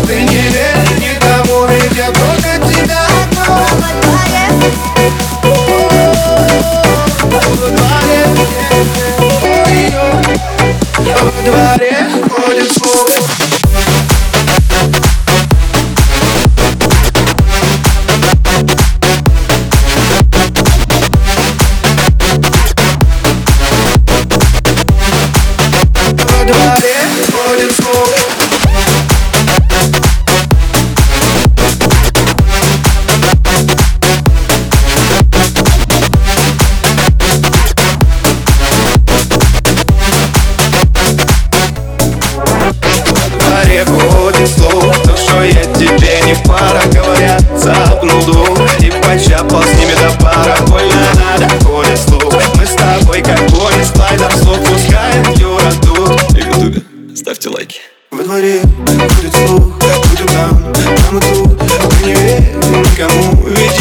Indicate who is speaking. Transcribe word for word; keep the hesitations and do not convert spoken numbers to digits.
Speaker 1: Ты не верь никому, ведь я только тебя одну. Во дворе, ой-ой, во дворе ходит слух. Во дворе ходит слух. Ходит слух, то, что я тебе не пара. Говорят, запнул дух и почапал с ними до пара. Больно надо, ходит слух. Мы с тобой как пони слайдом слух пускаем в юроту. И в ютубе ставьте лайки. Во дворе ходит слух, будем там, там и тут. Ты не верь никому, ведь